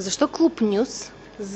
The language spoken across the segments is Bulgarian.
Защо Клуб Нюз?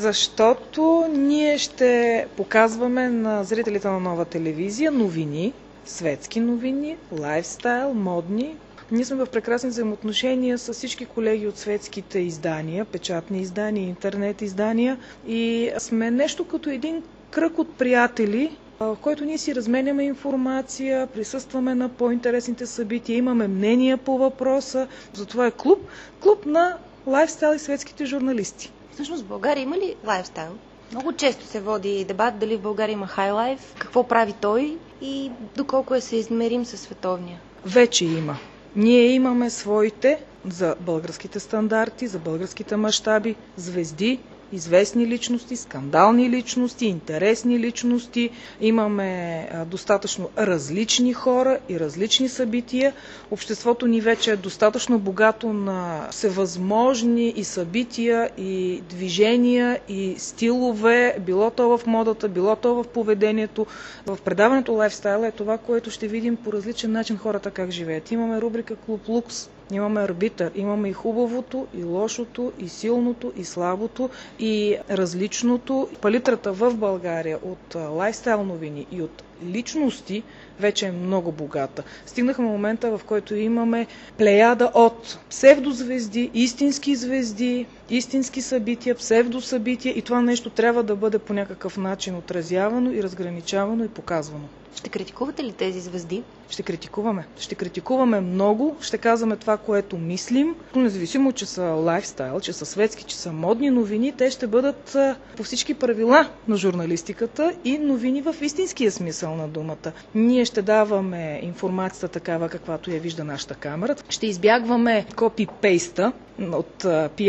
Защото ние ще показваме на зрителите на Нова телевизия новини, светски новини, лайфстайл, модни. Ние сме в прекрасни взаимоотношения с всички колеги от светските издания, печатни издания, интернет издания и сме нещо като един кръг от приятели, в който ние си разменяме информация, присъстваме на по-интересните събития, имаме мнения по въпроса. Затова е клуб на лайфстайл и светските журналисти. Всъщност в България има ли лайфстайл? Много често се води дебат дали в България има хайлайф, какво прави той и доколко е съизмерим със световния. Вече има. Ние имаме своите за българските стандарти, за българските мащаби, звезди, известни личности, скандални личности, интересни личности. Имаме достатъчно различни хора и различни събития. Обществото ни вече е достатъчно богато на всевъзможни и събития, и движения, и стилове, било то в модата, било то в поведението. В предаването Лайфстайл е това, което ще видим по различен начин хората как живеят. Имаме рубрика Клуб Лукс, имаме арбитър, имаме и хубавото, и лошото, и силното, и слабото, и различното. Палитрата в България от лайфстайл новини и от личности вече е много богата. Стигнахме момента, в който имаме плеяда от псевдозвезди, истински звезди, истински събития, псевдосъбития и това нещо трябва да бъде по някакъв начин отразявано и разграничавано и показвано. Ще критикувате ли тези звезди? Ще критикуваме. Ще критикуваме много, ще казваме това, което мислим. Независимо, че са лайфстайл, че са светски, че са модни новини, те ще бъдат по всички правила на журналистиката и новини в истинския смисъл на думата. Ние ще даваме информацията такава, каквато я вижда нашата камера. Ще избягваме копи-пейста от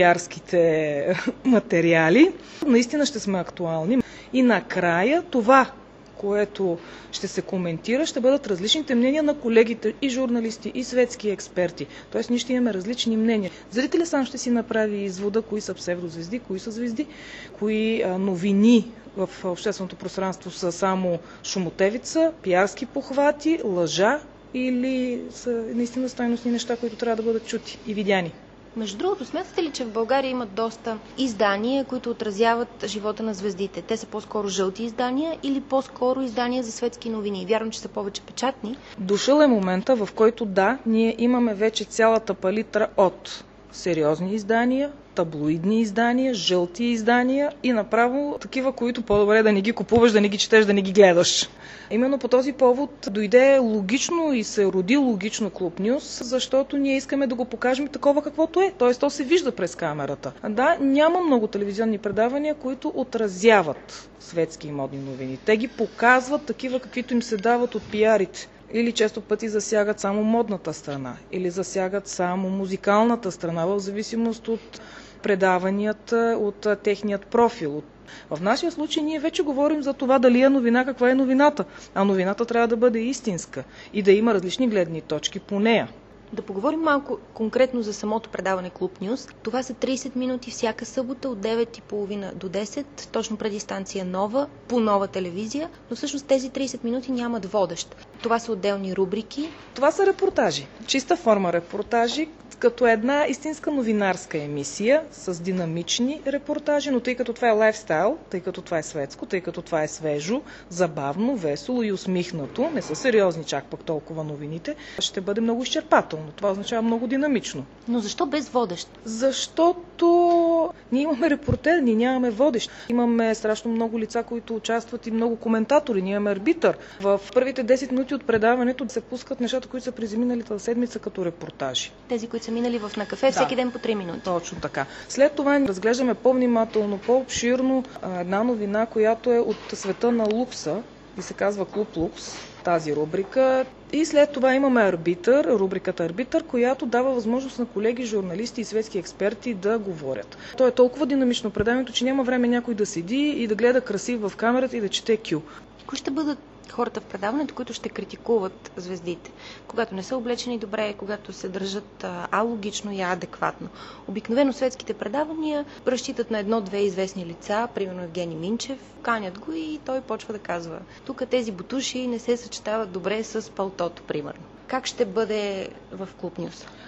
пиарските материали. Наистина ще сме актуални. И накрая това, което ще се коментира, ще бъдат различните мнения на колегите и журналисти, и светски експерти. Тоест ние ще имаме различни мнения. Зрителят сам ще си направи извода, кои са псевдозвезди, кои са звезди, кои новини в общественото пространство са само шумотевица, пиарски похвати, лъжа или са наистина стойностни неща, които трябва да бъдат чути и видяни. Между другото, смятате ли, че в България има доста издания, които отразяват живота на звездите? Те са по-скоро жълти издания или по-скоро издания за светски новини? Вярвам, че са повече печатни. Дошъл е момента, в който да, ние имаме вече цялата палитра от сериозни издания, таблоидни издания, жълти издания и направо такива, които по-добре да не ги купуваш, да не ги четеш, да не ги гледаш. Именно по този повод дойде логично и се роди логично Клуб Нюз, защото ние искаме да го покажем такова каквото е. Т.е. то се вижда през камерата. Да, няма много телевизионни предавания, които отразяват светски и модни новини. Те ги показват такива, каквито им се дават от пиарите. Или често пъти засягат само модната страна, или засягат само музикалната страна, в зависимост от предаванията, от техният профил. В нашия случай ние вече говорим за това дали е новина, каква е новината. А новината трябва да бъде истинска и да има различни гледни точки по нея. Да поговорим малко конкретно за самото предаване Клуб Нюз. Това са 30 минути всяка събота от 9:30 до 10, точно преди станция Нова, по Нова телевизия, но всъщност тези 30 минути нямат водещ. Това са отделни рубрики. Това са репортажи. Чиста форма репортажи, като една истинска новинарска емисия с динамични репортажи, но тъй като това е лайфстайл, тъй като това е светско, тъй като това е свежо, забавно, весело и усмихнато, не са сериозни чак пък толкова новините, ще бъде много изчерпателно. Това означава много динамично. Но защо без водещ? Защото ние имаме репортер, ние нямаме водещ. Имаме страшно много лица, които участват и много коментатори. Ние имаме арбитър. В първите 10 минути от предаването се пускат нещата, които са през миналата седмица като репортажи. Тези, които са минали на кафе всеки ден по 3 минути. Точно така. След това разглеждаме по-внимателно, по-обширно една новина, която е от света на лукса и се казва Клуб Лукс, тази рубрика. И след това имаме арбитър, рубриката Арбитър, която дава възможност на колеги, журналисти и светски експерти да говорят. То е толкова динамично предаването, че няма време някой да седи и да гледа красив в камерата и да чете кю. Кои ще бъдат хората в предаването, които ще критикуват звездите, когато не са облечени добре, когато се държат алогично и адекватно? Обикновено светските предавания разчитат на едно-две известни лица, примерно Евгений Минчев, канят го и той почва да казва: тук тези бутуши не се съчетават добре с палтото, примерно. Как ще бъде в Клуб Нюз?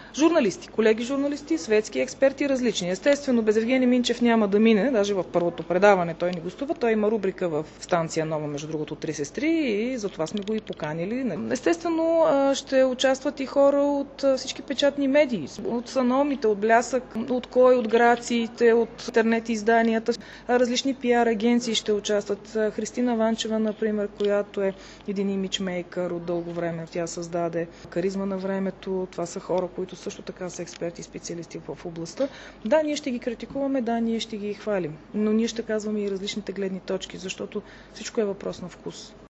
Журналисти, колеги журналисти, светски експерти, различни. Естествено, без Евгений Минчев няма да мине, даже в първото предаване той ни гостува. Той има рубрика в станция Нова, между другото, Три сестри, и затова сме го и поканили. Естествено, ще участват и хора от всички печатни медии, от Саномите, от Блясък, от Кой, от Грациите, от интернет изданията. Различни пиар агенции ще участват. Христина Ванчева, например, която е един имиджмейкър от дълго време. Тя създаде Каризма на времето. Това са хора, които също така са експерти и специалисти в областта. Да, ние ще ги критикуваме, да, ние ще ги хвалим, но ние ще казваме и различните гледни точки, защото всичко е въпрос на вкус.